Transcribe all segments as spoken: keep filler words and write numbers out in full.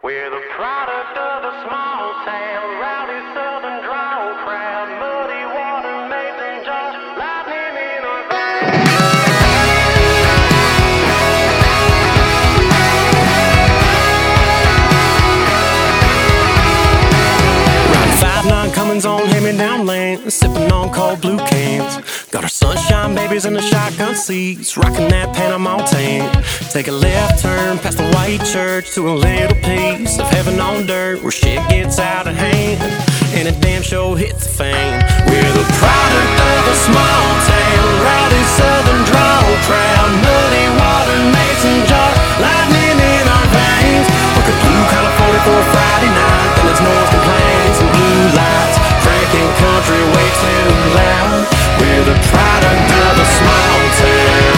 We're the product of a small town, rowdy southern drawl crowd, muddy water, mason jars, lightning in our veins. Riding five nine Cummins on hand-me-down land, sipping on cold blue cans. Got our sunshine babies in the shotgun seats, rocking that Panama tan. Take a left turn past the white church to a little piece of heaven on dirt where shit gets out of hand and a damn show hits the fan. We're the product of a small town, rowdy southern drawl crowd, muddy water, mason jar, lightning in our veins. Look at blue California for a Friday night, and it's noise complaints and blue lights, cranking country way too loud. We're the product of a small town.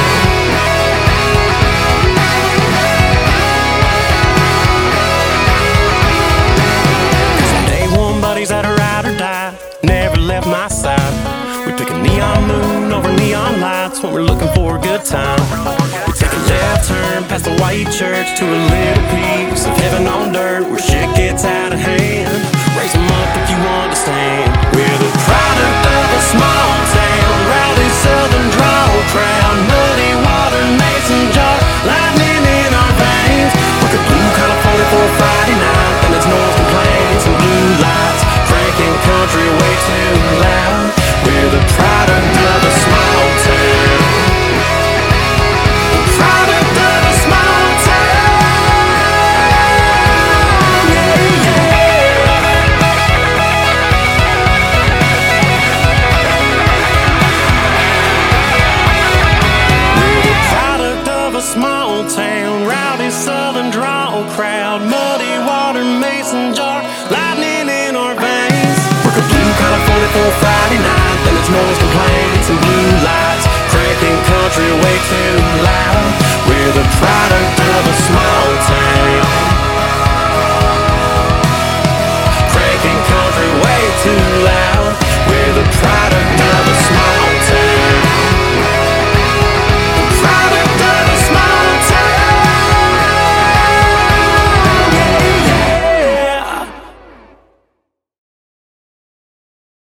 That are ride or die, never left my side. We pick a neon moon over neon lights when we're looking for a good time. We take a left turn past the white church to a little piece of heaven on dirt where shit gets out of hand. Raise them up if you understand. We're the product of a small town, rowdy southern drawl crowd, muddy water, mason jar, lightning in our veins. Look at blue California for a Friday night, and it's noise complaints and blue lights, cranking country way too loud. We're the product of a small town. The product of a small town. Yeah, yeah. We're the product of a small town, rowdy southern drawl crowd, muddy water, mason jar, lightning in our veins. Blue California for a Friday night, then it's noise complaints and blue lights, cranking country way too loud. We're the product